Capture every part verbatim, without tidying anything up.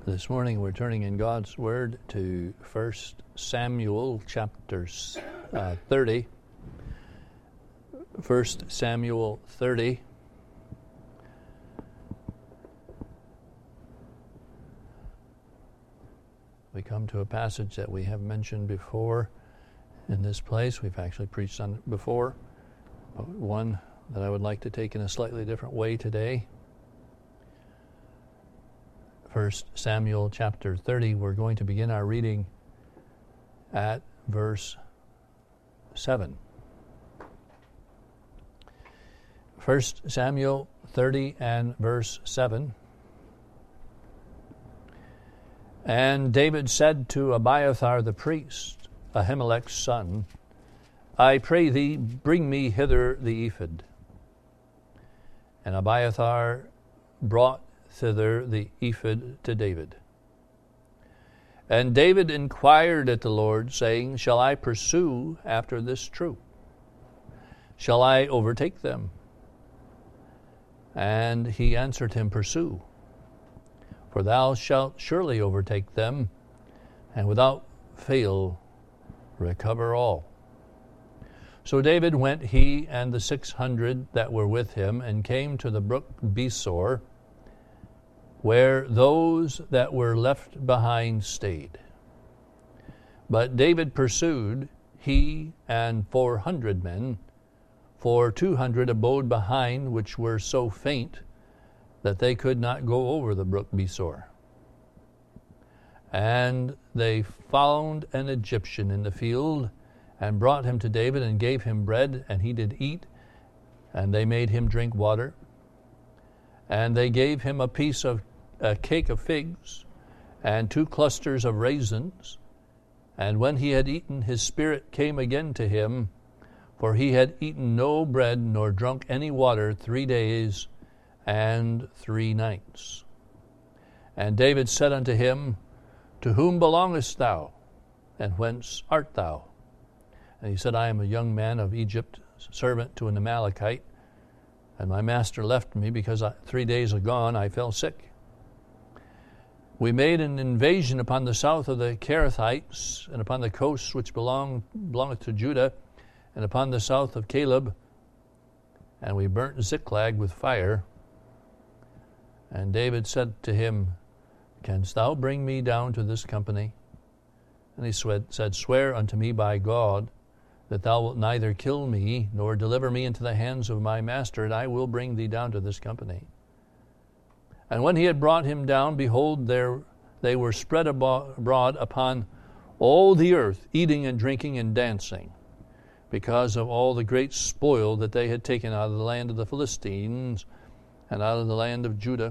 This morning we're turning in God's Word to First Samuel chapter uh, thirty. First Samuel thirty. We come to a passage that we have mentioned before in this place. We've actually preached on it before, but one that I would like to take in a slightly different way today. First Samuel chapter thirty, we're going to begin our reading at verse seven. First Samuel thirty and verse seven. And David said to Abiathar the priest, Ahimelech's son, I pray thee, bring me hither the ephod. And Abiathar brought thither the ephod to David. And David inquired at the Lord, saying, Shall I pursue after this troop? Shall I overtake them? And he answered him, Pursue, for thou shalt surely overtake them, and without fail recover all. So David went, he and the six hundred that were with him, and came to the brook Besor, where those that were left behind stayed. But David pursued, he and four hundred men, for two hundred abode behind, which were so faint that they could not go over the brook Besor. And they found an Egyptian in the field, and brought him to David, and gave him bread, and he did eat, and they made him drink water. And they gave him a piece of a cake of figs, and two clusters of raisins. And when he had eaten, his spirit came again to him, for he had eaten no bread nor drunk any water three days and three nights. And David said unto him, To whom belongest thou, and whence art thou? And he said, I am a young man of Egypt, servant to an Amalekite, and my master left me because I, three days agone I fell sick. We made an invasion upon the south of the Kerethites, and upon the coasts which belong belongeth to Judah, and upon the south of Caleb, and we burnt Ziklag with fire. And David said to him, Canst thou bring me down to this company? And he said, Swear unto me by God, that thou wilt neither kill me, nor deliver me into the hands of my master, and I will bring thee down to this company. And when he had brought him down, behold, there they were spread abroad upon all the earth, eating and drinking and dancing, because of all the great spoil that they had taken out of the land of the Philistines and out of the land of Judah.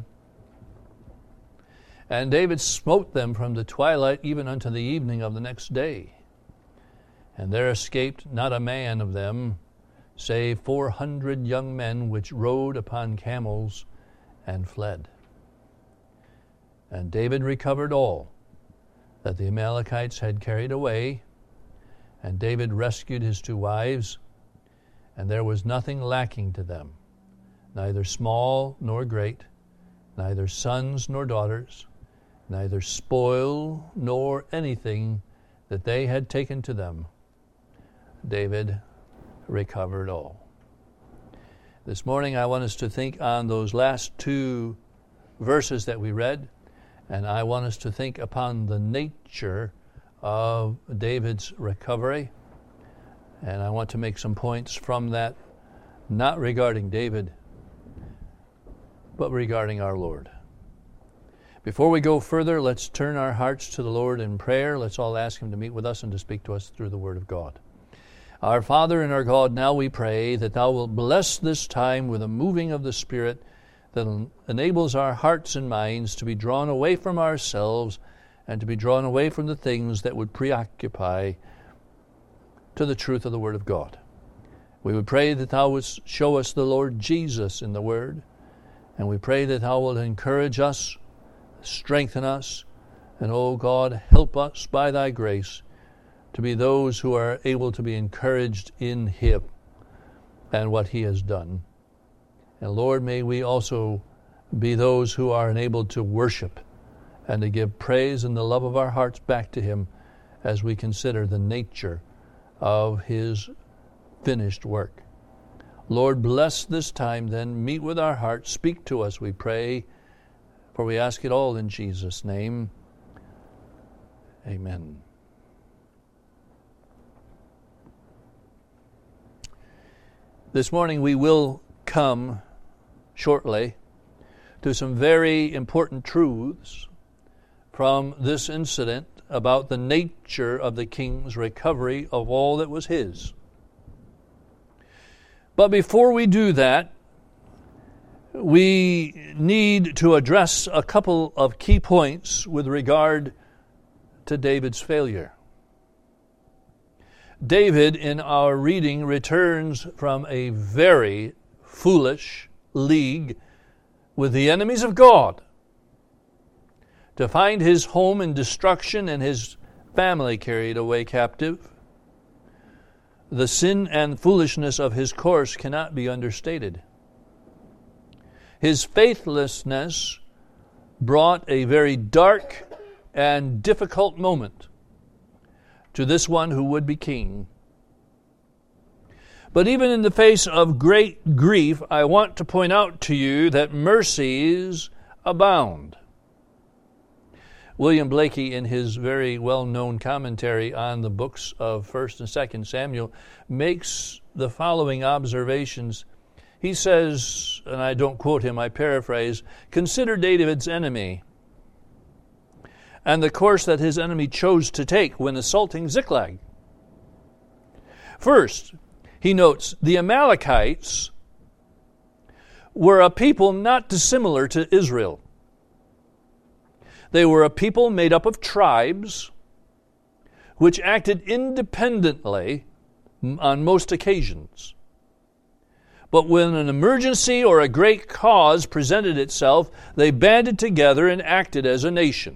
And David smote them from the twilight even unto the evening of the next day. And there escaped not a man of them, save four hundred young men which rode upon camels and fled. And David recovered all that the Amalekites had carried away, and David rescued his two wives, and there was nothing lacking to them, neither small nor great, neither sons nor daughters, neither spoil nor anything that they had taken to them. David recovered all. This morning I want us to think on those last two verses that we read, and I want us to think upon the nature of David's recovery. And I want to make some points from that, not regarding David, but regarding our Lord. Before we go further, let's turn our hearts to the Lord in prayer. Let's all ask Him to meet with us and to speak to us through the Word of God. Our Father and our God, now we pray that Thou wilt bless this time with a moving of the Spirit that enables our hearts and minds to be drawn away from ourselves and to be drawn away from the things that would preoccupy to the truth of the Word of God. We would pray that Thou wouldst show us the Lord Jesus in the Word, and we pray that Thou wilt encourage us, strengthen us, and, O God, help us by Thy grace to be those who are able to be encouraged in Him and what He has done. And Lord, may we also be those who are enabled to worship and to give praise and the love of our hearts back to Him as we consider the nature of His finished work. Lord, bless this time then. Meet with our hearts. Speak to us, we pray, for we ask it all in Jesus' name. Amen. This morning we will come shortly to some very important truths from this incident about the nature of the king's recovery of all that was his. But before we do that, we need to address a couple of key points with regard to David's failure. David, in our reading, returns from a very foolish league with the enemies of God to find his home in destruction and his family carried away captive. The sin and foolishness of his course cannot be understated. His faithlessness brought a very dark and difficult moment to this one who would be king. But even in the face of great grief, I want to point out to you that mercies abound. William Blakey, in his very well-known commentary on the books of First and Second Samuel, makes the following observations. He says, and I don't quote him, I paraphrase, "Consider David's enemy and the course that his enemy chose to take when assaulting Ziklag. First, he notes, the Amalekites were a people not dissimilar to Israel. They were a people made up of tribes which acted independently on most occasions. But when an emergency or a great cause presented itself, they banded together and acted as a nation.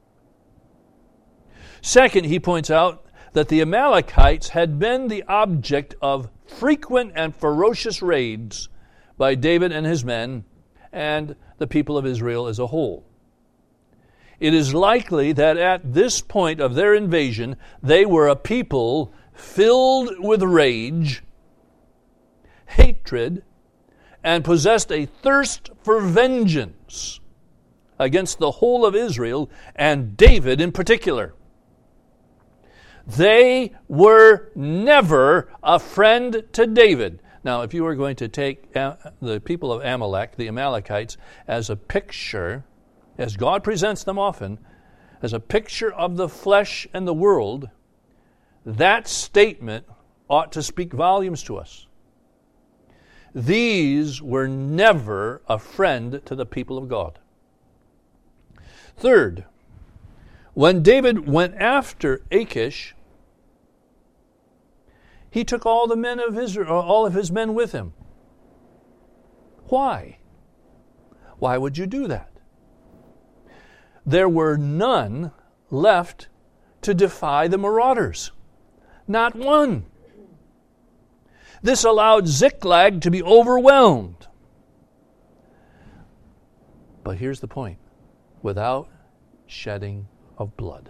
Second, he points out that the Amalekites had been the object of frequent and ferocious raids by David and his men and the people of Israel as a whole. It is likely that at this point of their invasion, they were a people filled with rage, hatred, and possessed a thirst for vengeance against the whole of Israel and David in particular. They were never a friend to David. Now, if you were going to take the people of Amalek, the Amalekites, as a picture, as God presents them often, as a picture of the flesh and the world, that statement ought to speak volumes to us. These were never a friend to the people of God. Third, when David went after Achish, he took all the men of Israel, all of his men with him. Why? Why would you do that? There were none left to defy the marauders. Not one. This allowed Ziklag to be overwhelmed. But here's the point. Without shedding of blood.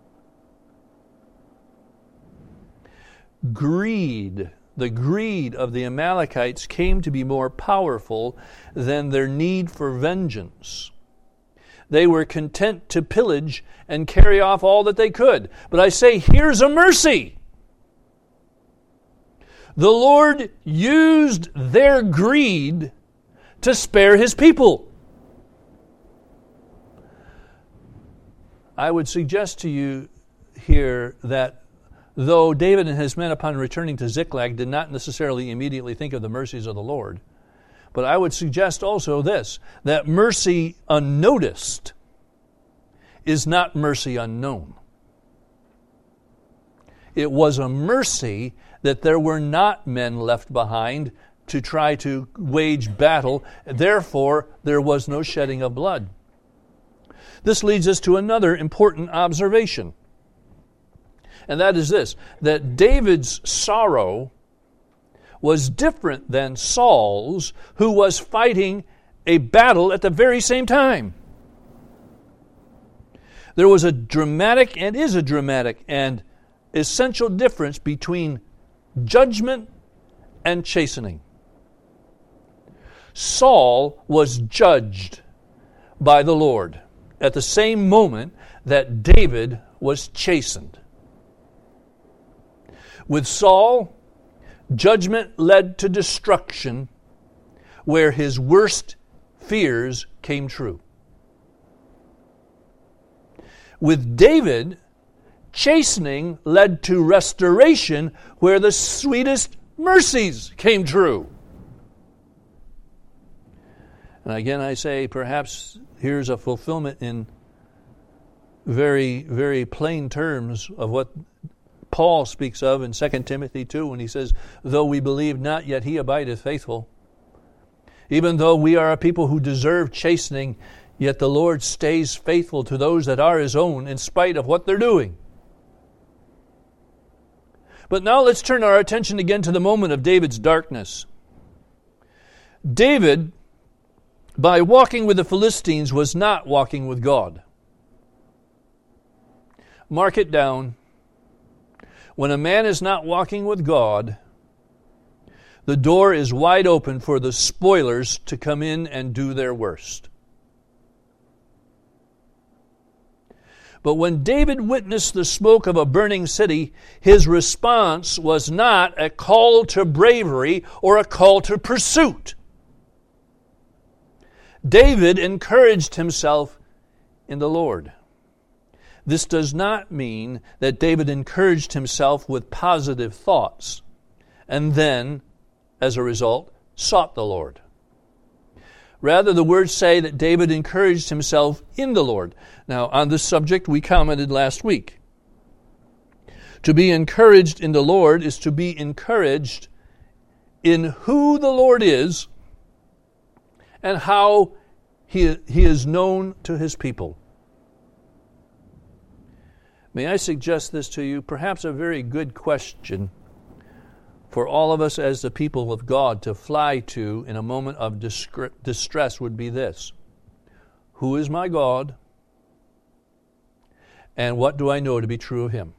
Greed, the greed of the Amalekites came to be more powerful than their need for vengeance. They were content to pillage and carry off all that they could. But I say, here's a mercy. The Lord used their greed to spare His people. I would suggest to you here that though David and his men upon returning to Ziklag did not necessarily immediately think of the mercies of the Lord, but I would suggest also this, that mercy unnoticed is not mercy unknown. It was a mercy that there were not men left behind to try to wage battle. Therefore, there was no shedding of blood. This leads us to another important observation. And that is this, that David's sorrow was different than Saul's, who was fighting a battle at the very same time. There was a dramatic, and is a dramatic, and essential difference between judgment and chastening. Saul was judged by the Lord at the same moment that David was chastened. With Saul, judgment led to destruction where his worst fears came true. With David, chastening led to restoration where the sweetest mercies came true. And again, I say, perhaps here's a fulfillment in very, very plain terms of what Paul speaks of in Second Timothy two when he says, though we believe not, yet he abideth faithful. Even though we are a people who deserve chastening, yet the Lord stays faithful to those that are his own in spite of what they're doing. But now let's turn our attention again to the moment of David's darkness. David, by walking with the Philistines, was not walking with God. Mark it down. When a man is not walking with God, the door is wide open for the spoilers to come in and do their worst. But when David witnessed the smoke of a burning city, his response was not a call to bravery or a call to pursuit. David encouraged himself in the Lord. This does not mean that David encouraged himself with positive thoughts and then, as a result, sought the Lord. Rather, the words say that David encouraged himself in the Lord. Now, on this subject, we commented last week. To be encouraged in the Lord is to be encouraged in who the Lord is and how he, he is known to his people. May I suggest this to you? Perhaps a very good question for all of us as the people of God to fly to in a moment of distress would be this. Who is my God? And what do I know to be true of him?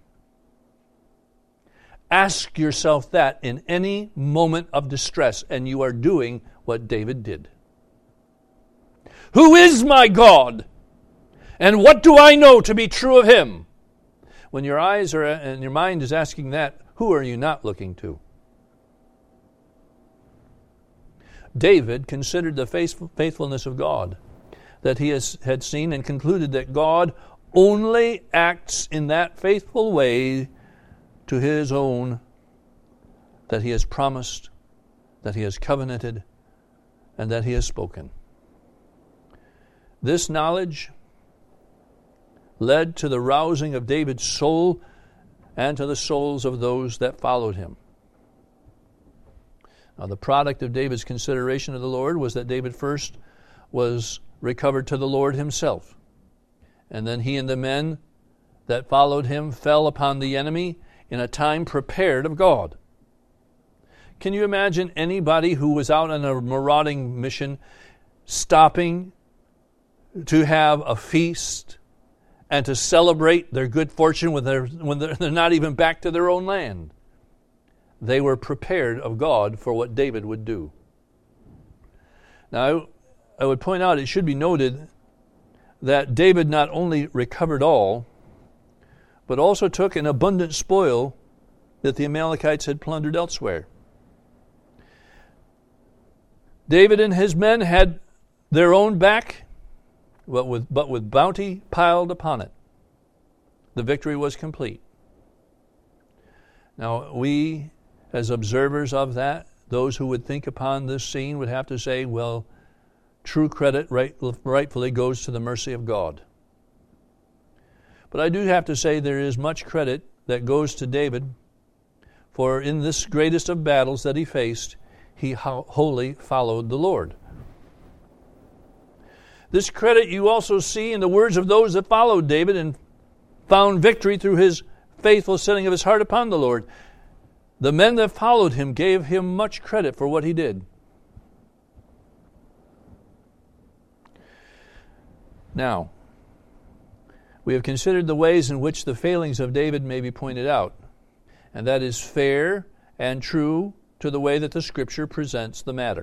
Ask yourself that in any moment of distress, and you are doing what David did. Who is my God? And what do I know to be true of him? When your eyes are and your mind is asking that, who are you not looking to? David considered the faithfulness of God that he has, had seen and concluded that God only acts in that faithful way to his own that he has promised, that he has covenanted, and that he has spoken. This knowledge led to the rousing of David's soul and to the souls of those that followed him. Now, the product of David's consideration of the Lord was that David first was recovered to the Lord himself. And then he and the men that followed him fell upon the enemy in a time prepared of God. Can you imagine anybody who was out on a marauding mission stopping to have a feast and to celebrate their good fortune when they're, when they're, they're not even back to their own land? They were prepared of God for what David would do. Now, I would point out, it should be noted that David not only recovered all, but also took an abundant spoil that the Amalekites had plundered elsewhere. David and his men had their own back, but with, but with bounty piled upon it. The victory was complete. Now, we, as observers of that, those who would think upon this scene would have to say, well, true credit right, rightfully goes to the mercy of God. But I do have to say there is much credit that goes to David, for in this greatest of battles that he faced, he wholly followed the Lord. This credit you also see in the words of those that followed David and found victory through his faithful setting of his heart upon the Lord. The men that followed him gave him much credit for what he did. Now, We have considered the ways in which the failings of David may be pointed out, and that is fair and true to the way that the Scripture presents the matter.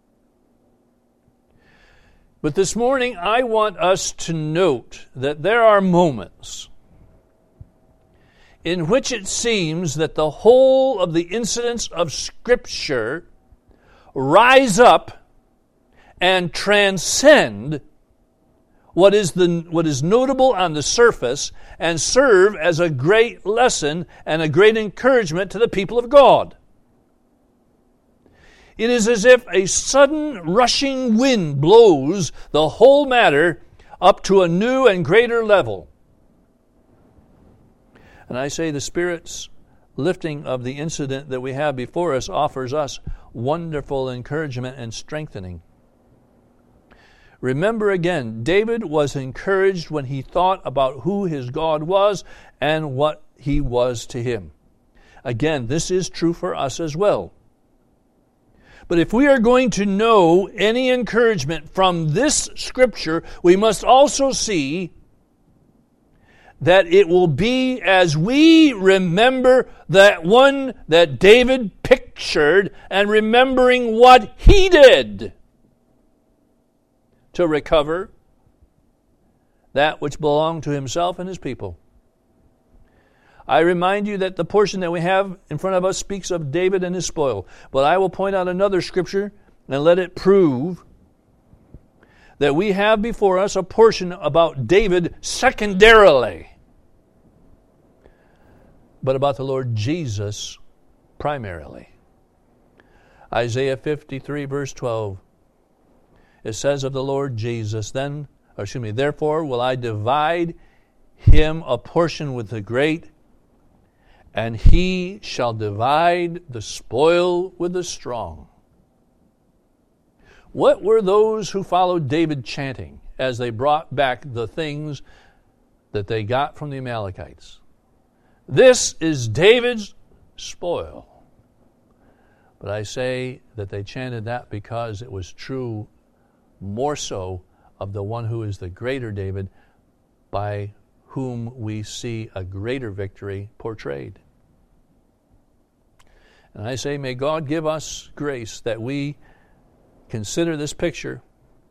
But this morning, I want us to note that there are moments in which it seems that the whole of the incidents of Scripture rise up and transcend what is the what is notable on the surface and serve as a great lesson and a great encouragement to the people of God. It is as if a sudden rushing wind blows the whole matter up to a new and greater level. And I say the Spirit's lifting of the incident that we have before us offers us wonderful encouragement and strengthening. Remember again, David was encouraged when he thought about who his God was and what he was to him. Again, this is true for us as well. But if we are going to know any encouragement from this Scripture, we must also see that it will be as we remember that one that David pictured and remembering what he did to recover that which belonged to himself and his people. I remind you that the portion that we have in front of us speaks of David and his spoil. But I will point out another Scripture and let it prove that we have before us a portion about David secondarily, but about the Lord Jesus primarily. Isaiah fifty-three, verse twelve. It says of the Lord Jesus, then, or excuse me, therefore will I divide him a portion with the great, and he shall divide the spoil with the strong. What were those who followed David chanting as they brought back the things that they got from the Amalekites? This is David's spoil. But I say that they chanted that because it was true more so of the one who is the greater David, by whom we see a greater victory portrayed. And I say, may God give us grace that we consider this picture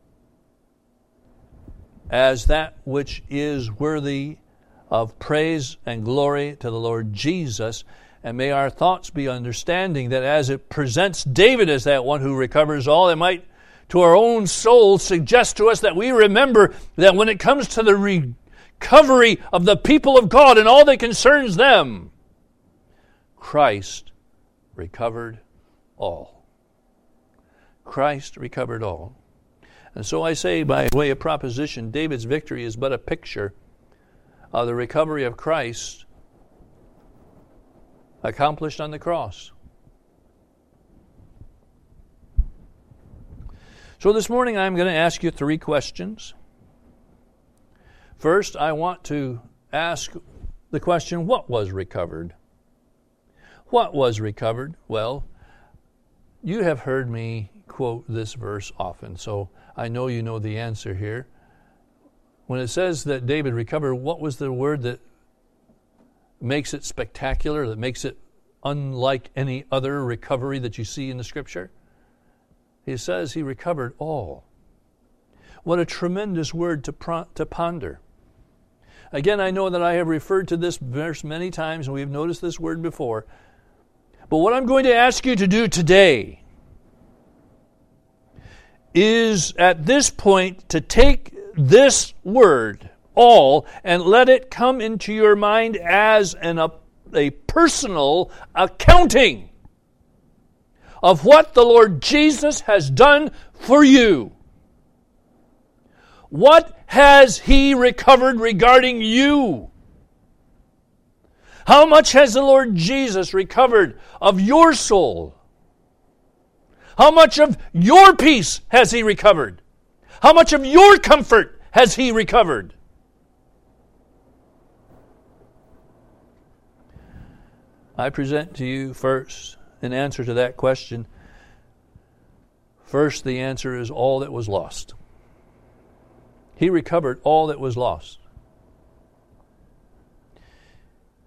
as that which is worthy of praise and glory to the Lord Jesus, and may our thoughts be understanding that as it presents David as that one who recovers all, it might to our own soul suggest to us that we remember that when it comes to the recovery of the people of God and all that concerns them, Christ recovered all. Christ recovered all. And so I say, by way of proposition, David's victory is but a picture of the recovery of Christ accomplished on the cross. So this morning I'm going to ask you three questions. First, I want to ask the question, what was recovered? What was recovered? Well, you have heard me quote this verse often, so I know you know the answer here. When it says that David recovered, what was the word that makes it spectacular, that makes it unlike any other recovery that you see in the Scripture? He says he recovered all. What a tremendous word to, pro- to ponder. Again, I know that I have referred to this verse many times, and we've noticed this word before. But what I'm going to ask you to do today is, at this point, to take this word, all, and let it come into your mind as an, a, a personal accounting of what the Lord Jesus has done for you. What has He recovered regarding you? How much has the Lord Jesus recovered of your soul? How much of your peace has He recovered? How much of your comfort has He recovered? I present to you first an answer to that question. First, the answer is all that was lost. He recovered all that was lost.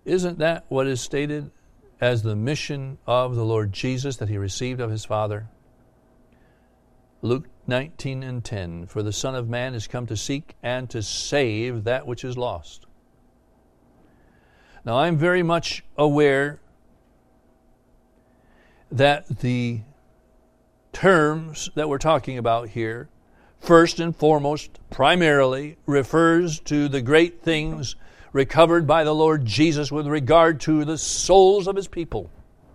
Isn't that what is stated as the mission of the Lord Jesus that he received of his Father? Luke nineteen and ten, for the Son of Man is come to seek and to save that which is lost. Now, I'm very much aware that the terms that we're talking about here, first and foremost, primarily refers to the great things recovered by the Lord Jesus with regard to the souls of his people.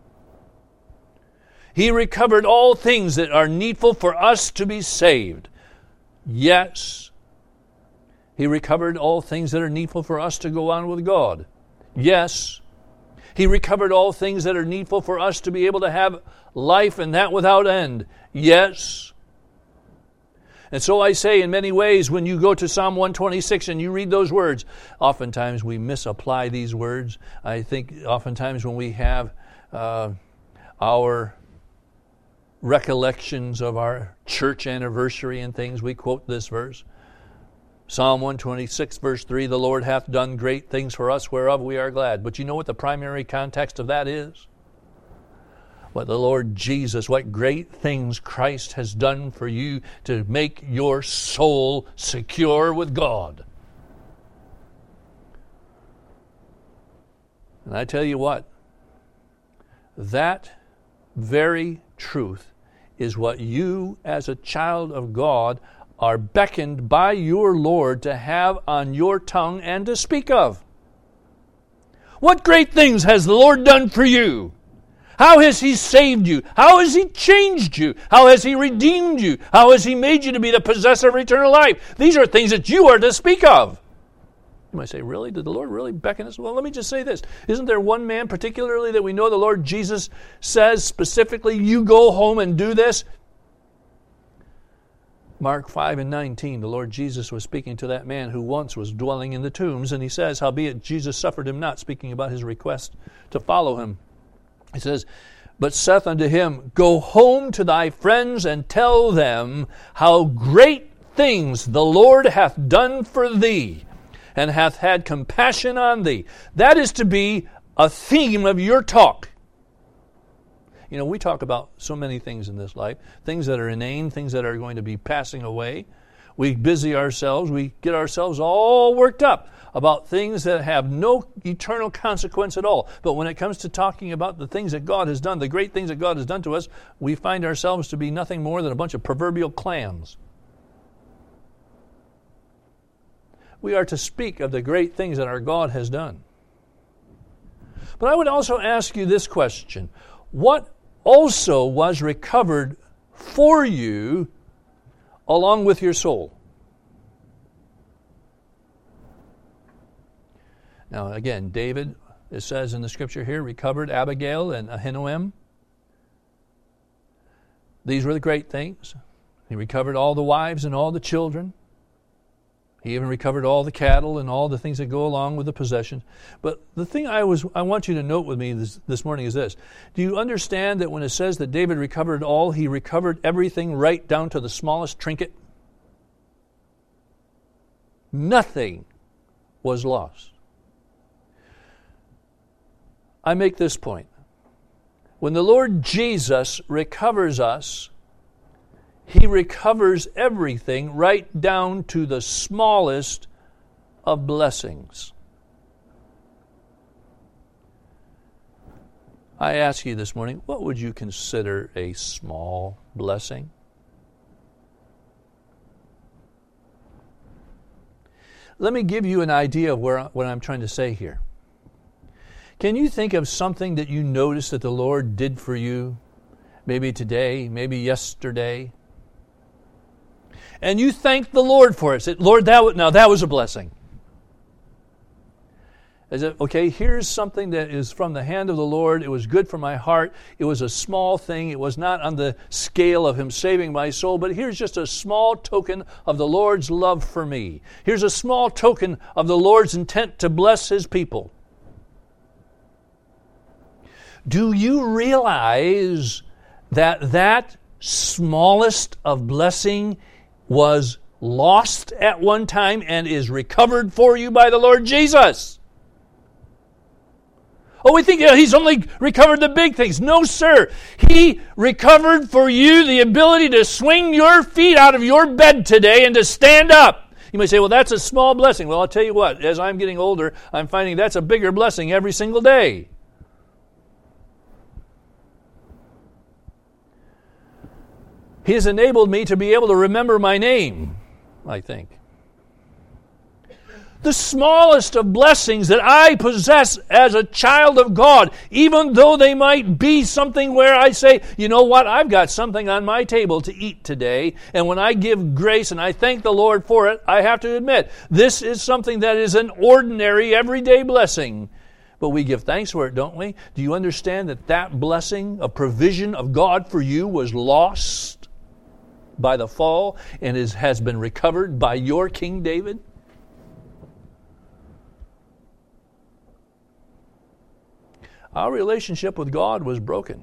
He recovered all things that are needful for us to be saved. Yes, he recovered all things that are needful for us to go on with God. Yes, he recovered all things that are needful for us to be able to have life and that without end. Yes. And so I say, in many ways, when you go to Psalm one twenty-six and you read those words, oftentimes we misapply these words. I think oftentimes when we have uh, our recollections of our church anniversary and things, we quote this verse. Psalm one twenty-six, verse three, the Lord hath done great things for us, whereof we are glad. But you know what the primary context of that is? What the Lord Jesus, what great things Christ has done for you to make your soul secure with God. And I tell you what, that very truth is what you as a child of God are beckoned by your Lord to have on your tongue and to speak of. What great things has the Lord done for you? How has he saved you? How has he changed you? How has he redeemed you? How has he made you to be the possessor of eternal life? These are things that you are to speak of. You might say, really? Did the Lord really beckon us? Well, let me just say this. Isn't there one man particularly that we know the Lord Jesus says specifically, you go home and do this? Mark five and nineteen, the Lord Jesus was speaking to that man who once was dwelling in the tombs, and he says, howbeit Jesus suffered him not, speaking about his request to follow him. He says, but saith unto him, go home to thy friends and tell them how great things the Lord hath done for thee, and hath had compassion on thee. That is to be a theme of your talk. You know, we talk about so many things in this life, things that are inane, things that are going to be passing away. We busy ourselves, we get ourselves all worked up about things that have no eternal consequence at all. But when it comes to talking about the things that God has done, the great things that God has done to us, we find ourselves to be nothing more than a bunch of proverbial clams. We are to speak of the great things that our God has done. But I would also ask you this question. What also was recovered for you along with your soul? Now, again, David, it says in the scripture here, recovered Abigail and Ahinoam. These were the great things. He recovered all the wives and all the children. He even recovered all the cattle and all the things that go along with the possessions. But the thing I was I want you to note with me this, this morning is this. Do you understand that when it says that David recovered all, he recovered everything right down to the smallest trinket? Nothing was lost. I make this point. When the Lord Jesus recovers us, he recovers everything right down to the smallest of blessings. I ask you this morning, what would you consider a small blessing? Let me give you an idea of where, what I'm trying to say here. Can you think of something that you noticed that the Lord did for you, maybe today, maybe yesterday, and you thank the Lord for it? Said, Lord, that was, now that was a blessing. Is it, okay, here's something that is from the hand of the Lord. It was good for my heart. It was a small thing. It was not on the scale of him saving my soul, but here's just a small token of the Lord's love for me. Here's a small token of the Lord's intent to bless his people. Do you realize that that smallest of blessing was lost at one time and is recovered for you by the Lord Jesus? Oh, we think yeah, he's only recovered the big things. No, sir. He recovered for you the ability to swing your feet out of your bed today and to stand up. You may say, well, that's a small blessing. Well, I'll tell you what, as I'm getting older, I'm finding that's a bigger blessing every single day. He has enabled me to be able to remember my name, I think. The smallest of blessings that I possess as a child of God, even though they might be something where I say, you know what, I've got something on my table to eat today, and when I give grace and I thank the Lord for it, I have to admit, this is something that is an ordinary, everyday blessing. But we give thanks for it, don't we? Do you understand that that blessing of provision of God for you was lost by the fall and is, has been recovered by your King David? Our relationship with God was broken.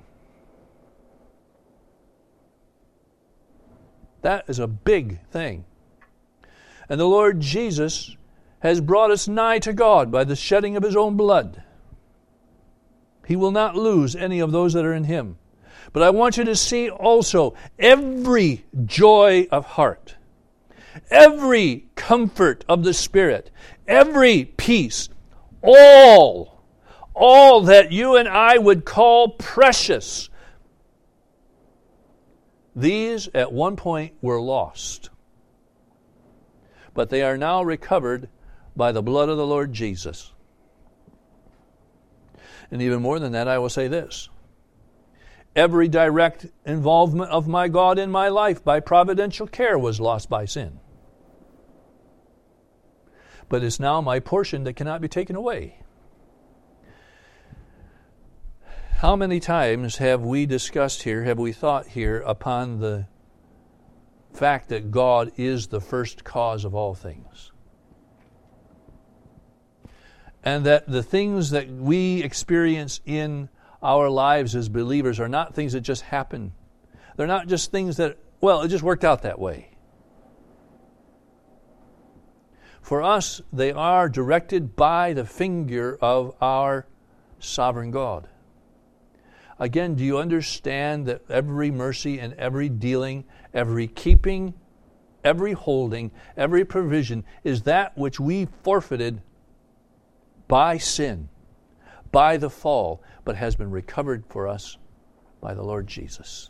That is a big thing. And the Lord Jesus has brought us nigh to God by the shedding of His own blood. He will not lose any of those that are in Him. But I want you to see also every joy of heart, every comfort of the Spirit, every peace, all All that you and I would call precious, these at one point were lost. But they are now recovered by the blood of the Lord Jesus. And even more than that, I will say this. Every direct involvement of my God in my life by providential care was lost by sin. But it's now my portion that cannot be taken away. How many times have we discussed here, have we thought here upon the fact that God is the first cause of all things? And that the things that we experience in our lives as believers are not things that just happen. They're not just things that, well, it just worked out that way. For us, they are directed by the finger of our sovereign God. Again, do you understand that every mercy and every dealing, every keeping, every holding, every provision is that which we forfeited by sin, by the fall, but has been recovered for us by the Lord Jesus?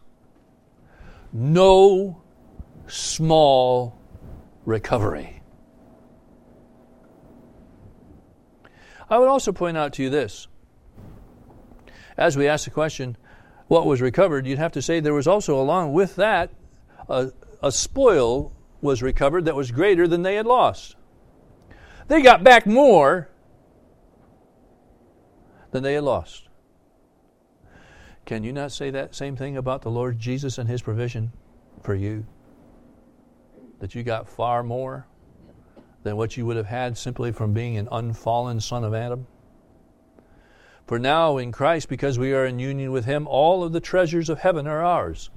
No small recovery. I would also point out to you this. As we ask the question, what was recovered, you'd have to say there was also along with that, a, a spoil was recovered that was greater than they had lost. They got back more than they had lost. Can you not say that same thing about the Lord Jesus and His provision for you? That you got far more than what you would have had simply from being an unfallen son of Adam? For now in Christ, because we are in union with Him, all of the treasures of heaven are ours.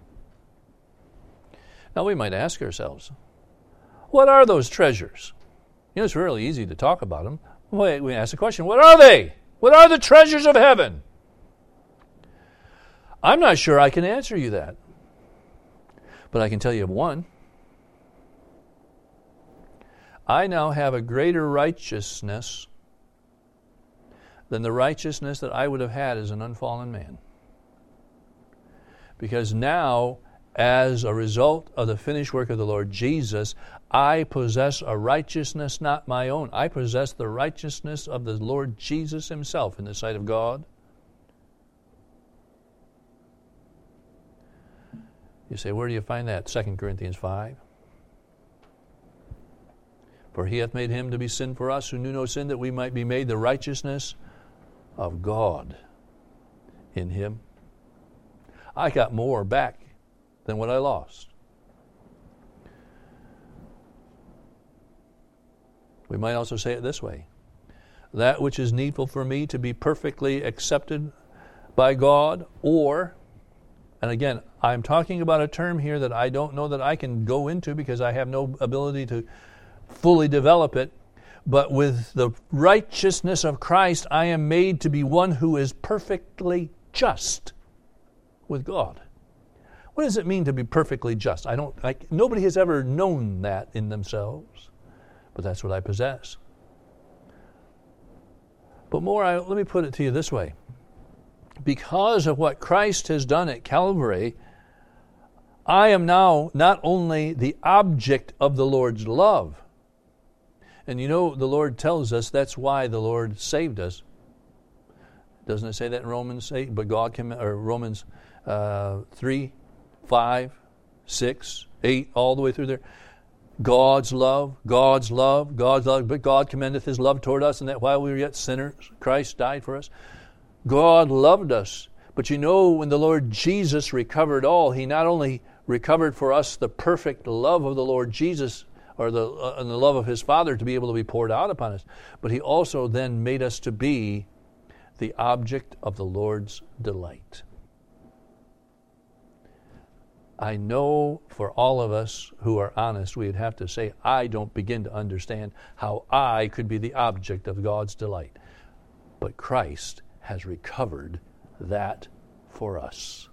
Now we might ask ourselves, what are those treasures? You know, it's really easy to talk about them. Wait, we ask the question, what are they? What are the treasures of heaven? I'm not sure I can answer you that. But I can tell you of one. I now have a greater righteousness than the righteousness that I would have had as an unfallen man. Because now, as a result of the finished work of the Lord Jesus, I possess a righteousness not my own. I possess the righteousness of the Lord Jesus Himself in the sight of God. You say, where do you find that? Second Corinthians five. For He hath made Him to be sin for us who knew no sin, that we might be made the righteousness of God in Him. I got more back than what I lost. We might also say it this way. That which is needful for me to be perfectly accepted by God, or, and again, I'm talking about a term here that I don't know that I can go into because I have no ability to fully develop it, But with the righteousness of Christ, I am made to be one who is perfectly just with God. What does it mean to be perfectly just? I don't. I, nobody has ever known that in themselves, but that's what I possess. But more, I, let me put it to you this way. Because of what Christ has done at Calvary, I am now not only the object of the Lord's love. And you know, the Lord tells us that's why the Lord saved us. Doesn't it say that in Romans eight? But God can, or Romans uh, three, five, six, eight, all the way through there. God's love, God's love, God's love. But God commendeth His love toward us, and that while we were yet sinners, Christ died for us. God loved us. But you know, when the Lord Jesus recovered all, He not only recovered for us the perfect love of the Lord Jesus, or the, uh, and the love of His Father to be able to be poured out upon us, but He also then made us to be the object of the Lord's delight. I know for all of us who are honest, we'd have to say, I don't begin to understand how I could be the object of God's delight. But Christ has recovered that for us.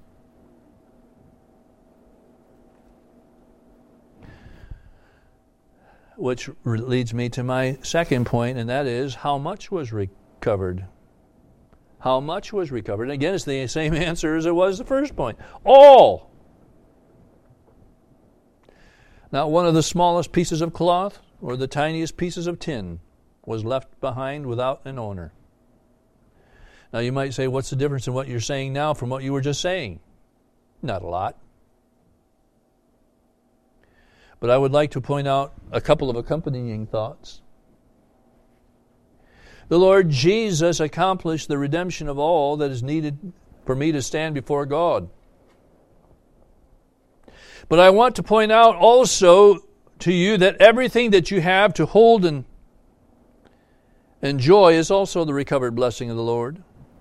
Which leads me to my second point, and that is, how much was recovered? How much was recovered? And again, it's the same answer as it was the first point. All! Not one of the smallest pieces of cloth or the tiniest pieces of tin was left behind without an owner. Now you might say, what's the difference in what you're saying now from what you were just saying? Not a lot. But I would like to point out a couple of accompanying thoughts. The Lord Jesus accomplished the redemption of all that is needed for me to stand before God. But I want to point out also to you that everything that you have to hold and enjoy is also the recovered blessing of the Lord.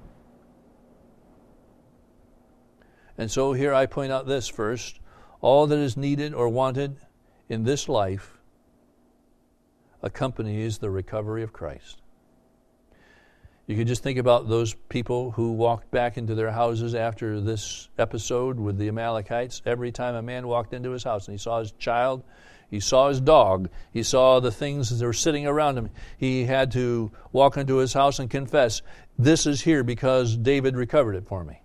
And so here I point out this first. All that is needed or wanted in this life accompanies the recovery of Christ. You can just think about those people who walked back into their houses after this episode with the Amalekites. Every time a man walked into his house and he saw his child, he saw his dog, he saw the things that were sitting around him, he had to walk into his house and confess, this is here because David recovered it for me.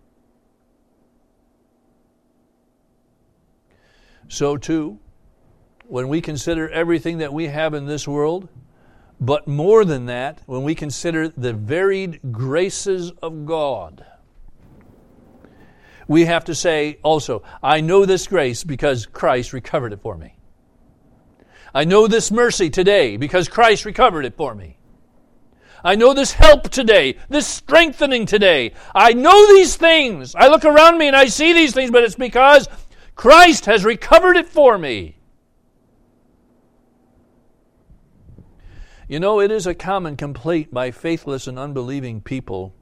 So too, when we consider everything that we have in this world, but more than that, when we consider the varied graces of God, we have to say also, I know this grace because Christ recovered it for me. I know this mercy today because Christ recovered it for me. I know this help today, this strengthening today. I know these things. I look around me and I see these things, but it's because Christ has recovered it for me. You know, it is a common complaint by faithless and unbelieving people.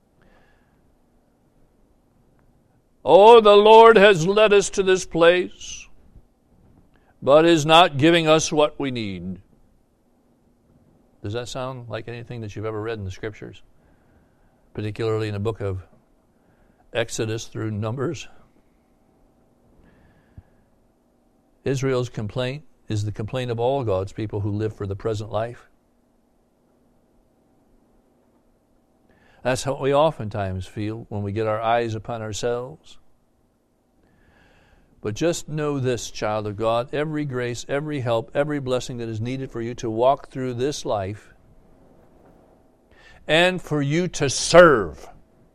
Oh, the Lord has led us to this place, but is not giving us what we need. Does that sound like anything that you've ever read in the Scriptures? Particularly in the book of Exodus through Numbers? Israel's complaint is the complaint of all God's people who live for the present life. That's how we oftentimes feel when we get our eyes upon ourselves. But just know this, child of God, every grace, every help, every blessing that is needed for you to walk through this life and for you to serve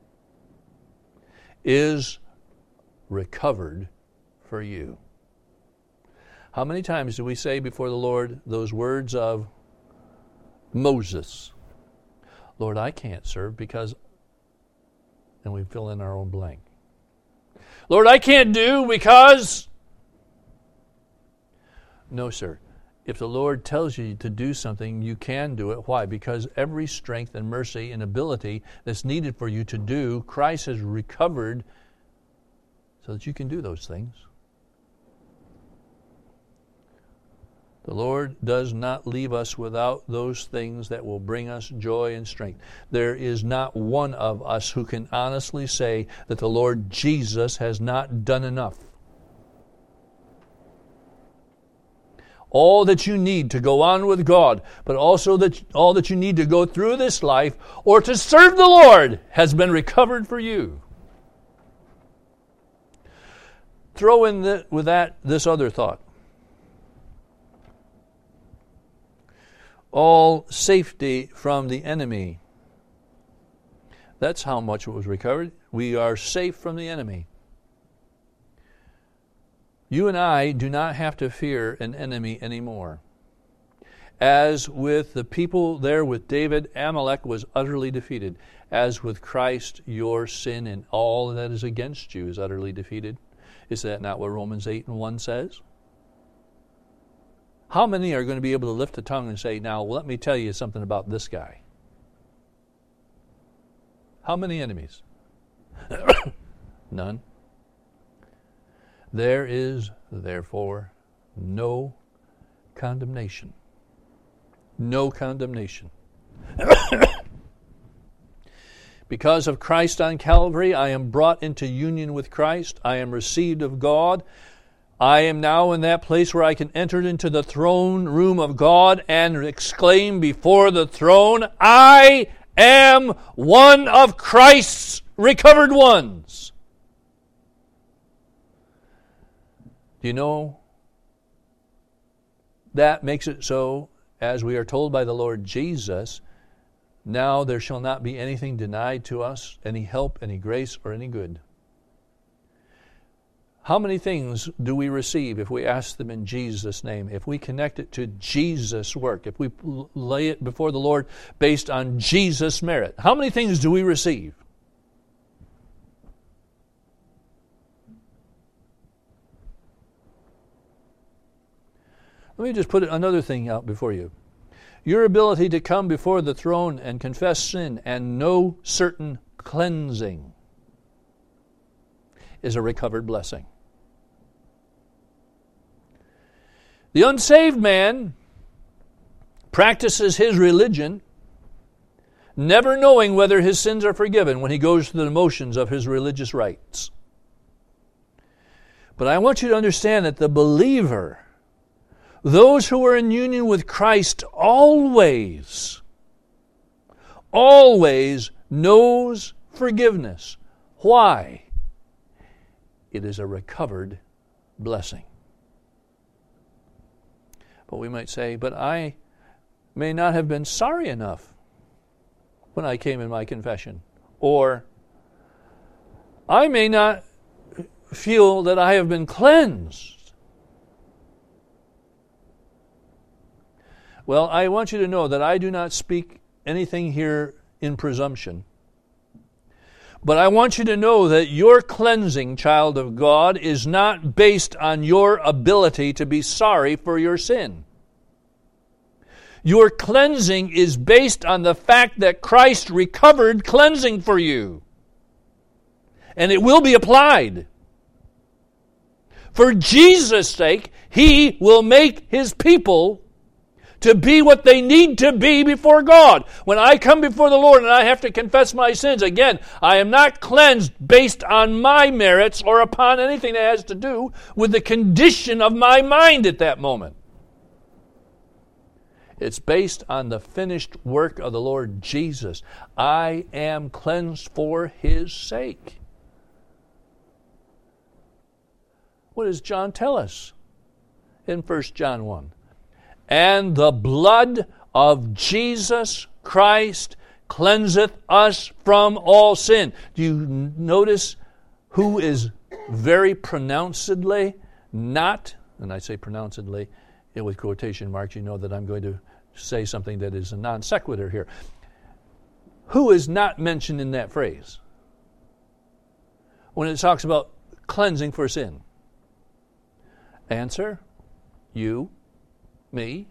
is recovered for you. How many times do we say before the Lord those words of Moses? Lord, I can't serve because, and we fill in our own blank. Lord, I can't do because. No, sir. If the Lord tells you to do something, you can do it. Why? Because every strength and mercy and ability that's needed for you to do, Christ has recovered so that you can do those things. The Lord does not leave us without those things that will bring us joy and strength. There is not one of us who can honestly say that the Lord Jesus has not done enough. All that you need to go on with God, but also that all that you need to go through this life or to serve the Lord has been recovered for you. Throw in the, with that this other thought. All safety from the enemy. That's how much was recovered. We are safe from the enemy. You and I do not have to fear an enemy anymore. As with the people there with David, Amalek was utterly defeated. As with Christ, your sin and all that is against you is utterly defeated. Is that not what Romans eight and one says? How many are going to be able to lift a tongue and say, now let me tell you something about this guy? How many enemies? None. There is, therefore, no condemnation. No condemnation. Because of Christ on Calvary, I am brought into union with Christ. I am received of God. I am now in that place where I can enter into the throne room of God and exclaim before the throne, I am one of Christ's recovered ones. Do you know that makes it so, as we are told by the Lord Jesus, now there shall not be anything denied to us, any help, any grace, or any good. How many things do we receive if we ask them in Jesus' name? If we connect it to Jesus' work, if we lay it before the Lord based on Jesus' merit, how many things do we receive? Let me just put another thing out before you. Your ability to come before the throne and confess sin and know certain cleansing is a recovered blessing. The unsaved man practices his religion, never knowing whether his sins are forgiven when he goes through the motions of his religious rites. But I want you to understand that the believer, those who are in union with Christ, always, always knows forgiveness. Why? It is a recovered blessing. But we might say, but I may not have been sorry enough when I came in my confession. Or I may not feel that I have been cleansed. Well, I want you to know that I do not speak anything here in presumption. But I want you to know that your cleansing, child of God, is not based on your ability to be sorry for your sin. Your cleansing is based on the fact that Christ recovered cleansing for you. And it will be applied. For Jesus' sake, He will make His people to be what they need to be before God. When I come before the Lord and I have to confess my sins, again, I am not cleansed based on my merits or upon anything that has to do with the condition of my mind at that moment. It's based on the finished work of the Lord Jesus. I am cleansed for His sake. What does John tell us in First John one? And the blood of Jesus Christ cleanseth us from all sin. Do you notice who is very pronouncedly not, and I say pronouncedly with quotation marks, you know that I'm going to say something that is a non sequitur here. Who is not mentioned in that phrase when it talks about cleansing for sin? Answer, you. Me.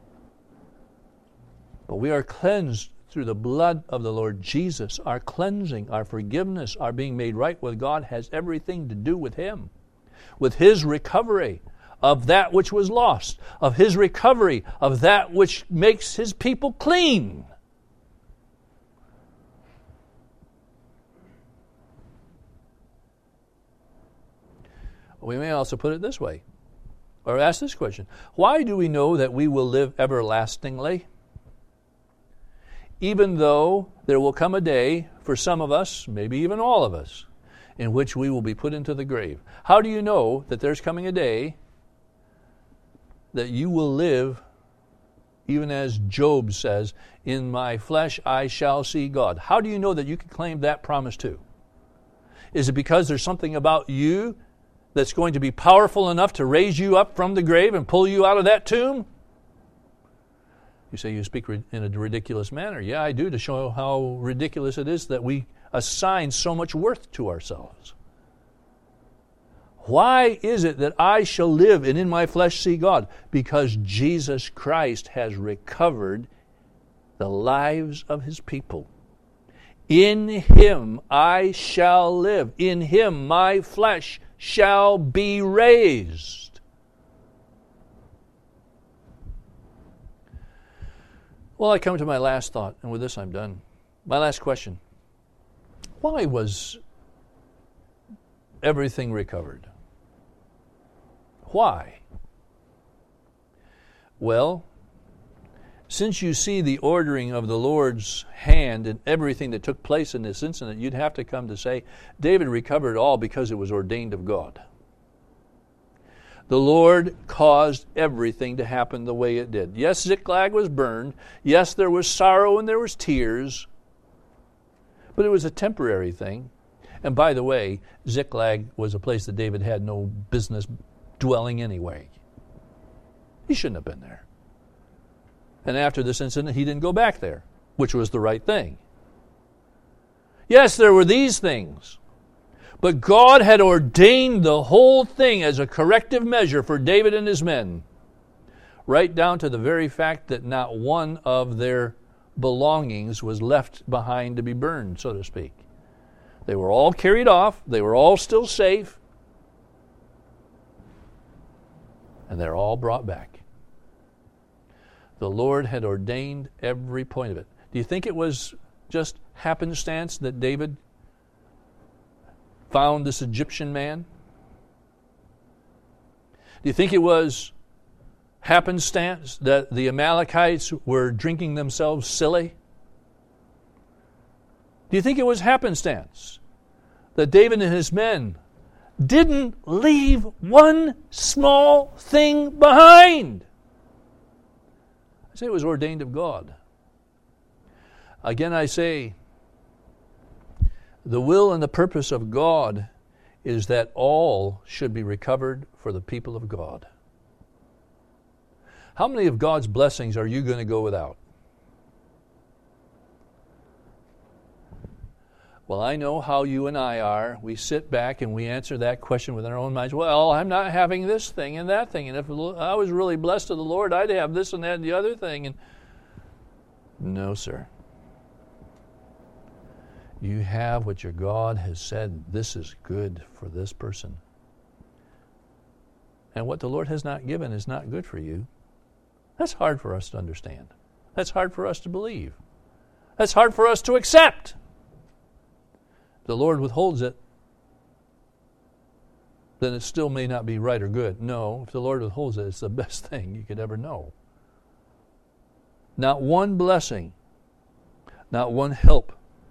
But we are cleansed through the blood of the Lord Jesus. Our cleansing, our forgiveness, our being made right with God has everything to do with Him, with His recovery of that which was lost, of his recovery, of that which makes his people clean. We may also put it this way, or ask this question. Why do we know that we will live everlastingly? Even though there will come a day for some of us, maybe even all of us, in which we will be put into the grave. How do you know that there's coming a day that you will live, even as Job says, in my flesh I shall see God? How do you know that you can claim that promise too? Is it because there's something about you that's going to be powerful enough to raise you up from the grave and pull you out of that tomb? You say you speak in a ridiculous manner. Yeah, I do, to show how ridiculous it is that we assign so much worth to ourselves. Why is it that I shall live and in my flesh see God? Because Jesus Christ has recovered the lives of his people. In him I shall live. In him my flesh shall be raised. Well, I come to my last thought, and with this I'm done. My last question. Why was everything recovered? Why? Well, since you see the ordering of the Lord's hand in everything that took place in this incident, you'd have to come to say, David recovered it all because it was ordained of God. The Lord caused everything to happen the way it did. Yes, Ziklag was burned. Yes, there was sorrow and there was tears. But it was a temporary thing. And by the way, Ziklag was a place that David had no business dwelling anyway. He shouldn't have been there. And after this incident, he didn't go back there, which was the right thing. Yes, there were these things. But God had ordained the whole thing as a corrective measure for David and his men, right down to the very fact that not one of their belongings was left behind to be burned, so to speak. They were all carried off. They were all still safe. And they're all brought back. The Lord had ordained every point of it. Do you think it was just happenstance that David found this Egyptian man? Do you think it was happenstance that the Amalekites were drinking themselves silly? Do you think it was happenstance that David and his men didn't leave one small thing behind? I say it was ordained of God. Again, I say, the will and the purpose of God is that all should be recovered for the people of God. How many of God's blessings are you going to go without? Well, I know how you and I are. We sit back and we answer that question with our own minds. Well, I'm not having this thing and that thing. And if I was really blessed of the Lord, I'd have this and that and the other thing. And no, sir. You have what your God has said, this is good for this person. And what the Lord has not given is not good for you. That's hard for us to understand. That's hard for us to believe. That's hard for us to accept. The Lord withholds it, then it still may not be right or good. No, if the Lord withholds it, it's the best thing you could ever know. Not one blessing, not one help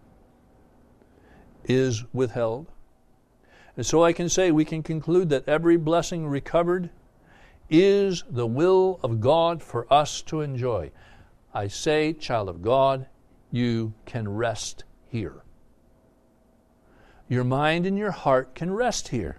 is withheld. And so I can say, we can conclude that every blessing recovered is the will of God for us to enjoy. I say, child of God, you can rest here. Your mind and your heart can rest here.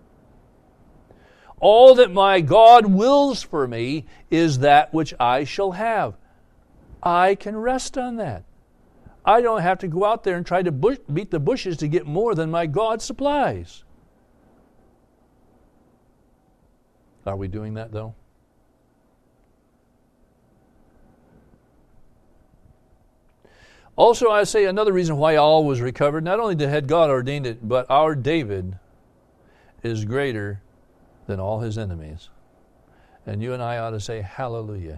All that my God wills for me is that which I shall have. I can rest on that. I don't have to go out there and try to bush, beat the bushes to get more than my God supplies. Are we doing that, though? Also, I say another reason why all was recovered, not only had God ordained it, but our David is greater than all his enemies. And you and I ought to say, hallelujah.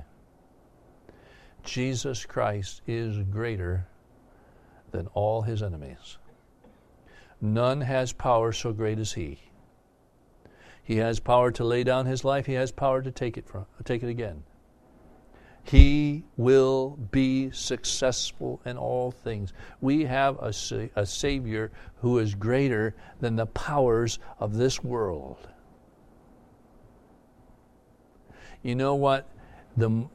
Jesus Christ is greater than all his enemies. None has power so great as he. He has power to lay down his life. He has power to take it from, take it again. He will be successful in all things. We have a, a Savior who is greater than the powers of this world. You know what? The,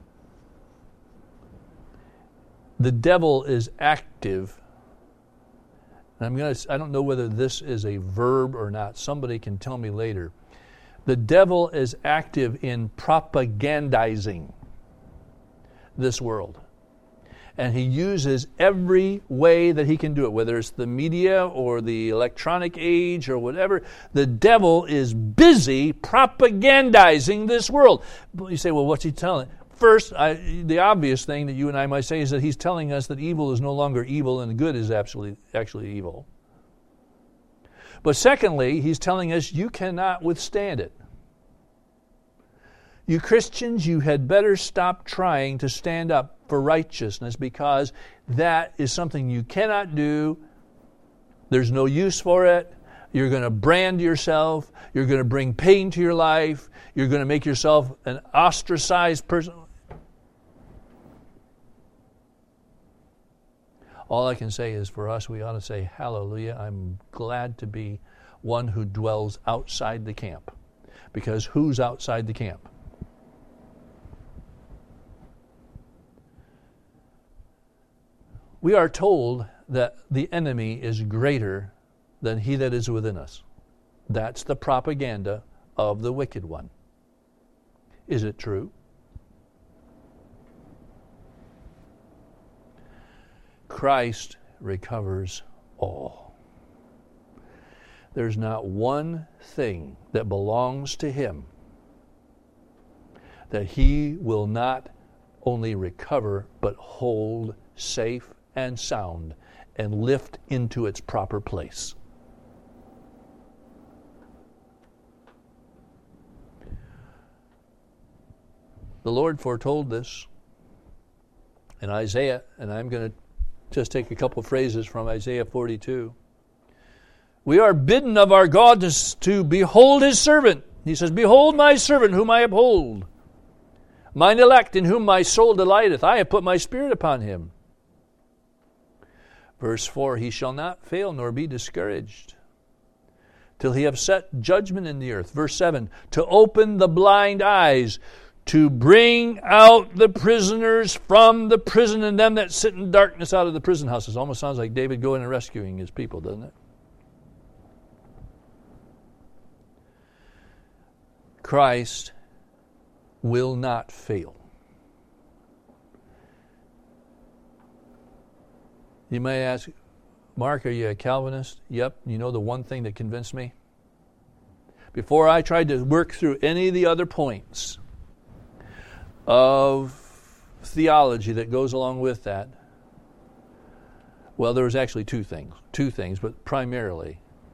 the devil is active. And I'm gonna, I don't know whether this is a verb or not. Somebody can tell me later. The devil is active in propagandizing this world. And he uses every way that he can do it, whether it's the media or the electronic age or whatever. The devil is busy propagandizing this world. You say, well, what's he telling? First, I, the obvious thing that you and I might say is that he's telling us that evil is no longer evil and good is actually, actually evil. But secondly, he's telling us you cannot withstand it. You Christians, you had better stop trying to stand up for righteousness, because that is something you cannot do. There's no use for it. You're going to brand yourself. You're going to bring pain to your life. You're going to make yourself an ostracized person. All I can say is for us, we ought to say, hallelujah, I'm glad to be one who dwells outside the camp. Because who's outside the camp? We are told that the enemy is greater than he that is within us. That's the propaganda of the wicked one. Is it true? Christ recovers all. There's not one thing that belongs to him that he will not only recover, but hold safe and sound and lift into its proper place. The Lord foretold this in Isaiah, and I'm going to just take a couple phrases from Isaiah forty-two. We are bidden of our God to, to behold his servant. He says, behold my servant whom I uphold, mine elect in whom my soul delighteth. I have put my spirit upon him. Verse four, he shall not fail nor be discouraged till he have set judgment in the earth. Verse seven, to open the blind eyes, to bring out the prisoners from the prison, and them that sit in darkness out of the prison houses. Almost sounds like David going and rescuing his people, doesn't it? Christ will not fail. You may ask, Mark, are you a Calvinist? Yep. You know the one thing that convinced me? Before I tried to work through any of the other points of theology that goes along with that, well, there was actually two things. Two things, but primarily,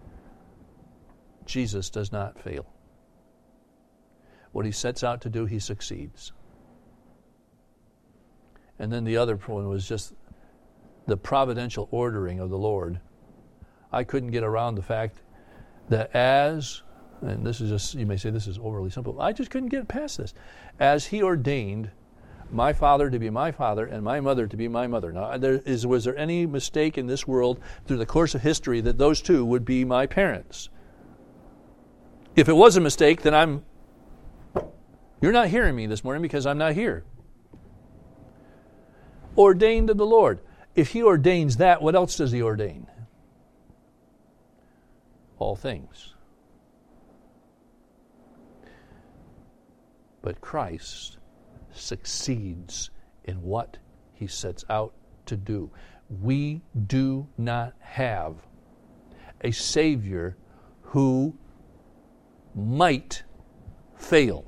Jesus does not fail. What he sets out to do, he succeeds. And then the other one was just the providential ordering of the Lord. I couldn't get around the fact that as, and this is just, you may say this is overly simple, I just couldn't get past this. As he ordained my father to be my father and my mother to be my mother. Now, there is, was there any mistake in this world through the course of history that those two would be my parents? If it was a mistake, then I'm, you're not hearing me this morning because I'm not here. Ordained of the Lord. If he ordains that, what else does he ordain? All things. But Christ succeeds in what he sets out to do. We do not have a Savior who might fail.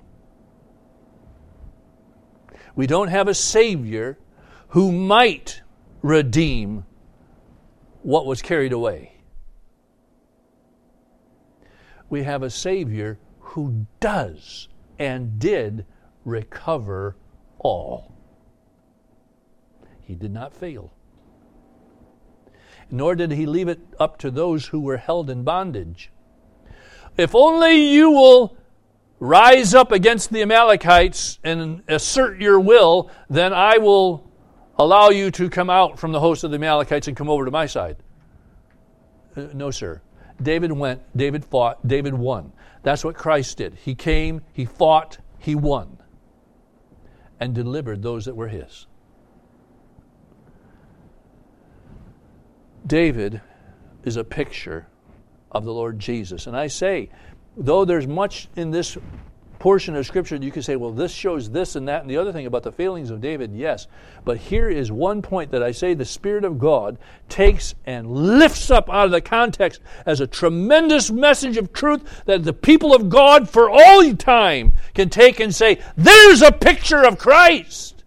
We don't have a Savior who might redeem what was carried away. We have a Savior who does and did recover all. He did not fail. Nor did he leave it up to those who were held in bondage. If only you will rise up against the Amalekites and assert your will, then I will allow you to come out from the host of the Amalekites and come over to my side. Uh, no, sir. David went, David fought, David won. That's what Christ did. He came, he fought, he won, and delivered those that were his. David is a picture of the Lord Jesus. And I say, though there's much in this portion of Scripture you can say, well, this shows this and that and the other thing about the failings of David, yes. But here is one point that I say the Spirit of God takes and lifts up out of the context as a tremendous message of truth that the people of God for all time can take and say, there's a picture of Christ.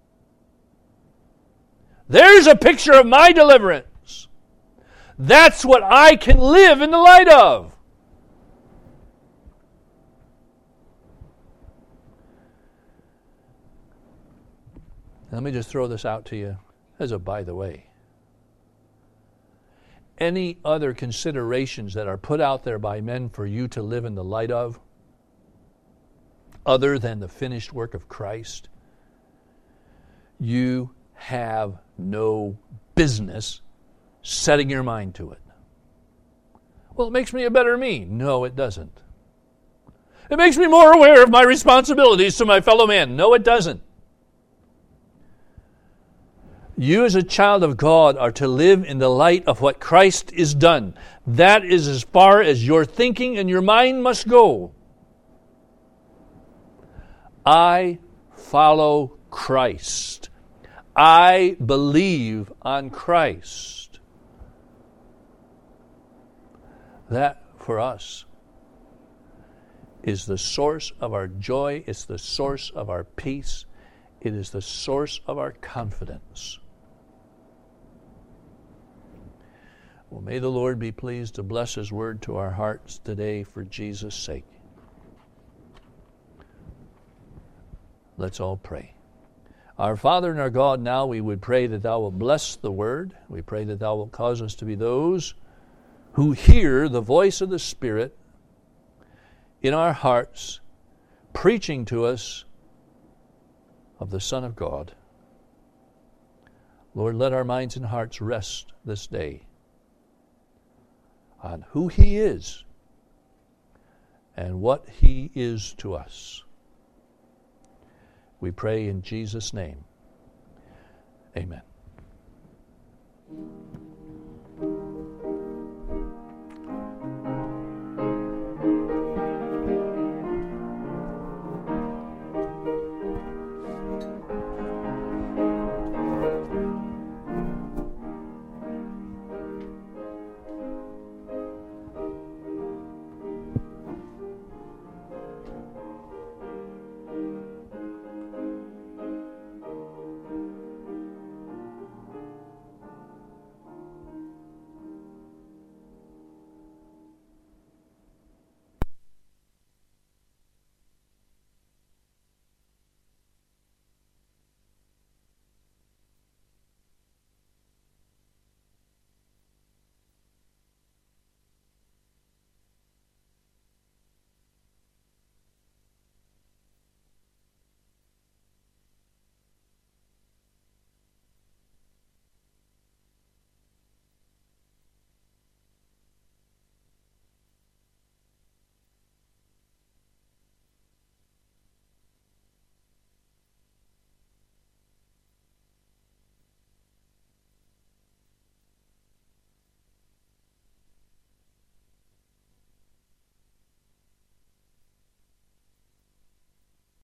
There's a picture of my deliverance. That's what I can live in the light of. Let me just throw this out to you as a by the way. Any other considerations that are put out there by men for you to live in the light of, other than the finished work of Christ, you have no business setting your mind to it. Well, it makes me a better me. No, it doesn't. It makes me more aware of my responsibilities to my fellow man. No, it doesn't. You as a child of God are to live in the light of what Christ is done. That is as far as your thinking and your mind must go. I follow Christ. I believe on Christ. That, for us, is the source of our joy. It's the source of our peace. It is the source of our confidence. Well, may the Lord be pleased to bless His word to our hearts today for Jesus' sake. Let's all pray. Our Father and our God, now we would pray that Thou wilt bless the word. We pray that Thou wilt cause us to be those who hear the voice of the Spirit in our hearts, preaching to us of the Son of God. Lord, let our minds and hearts rest this day on who He is and what He is to us. We pray in Jesus' name. Amen.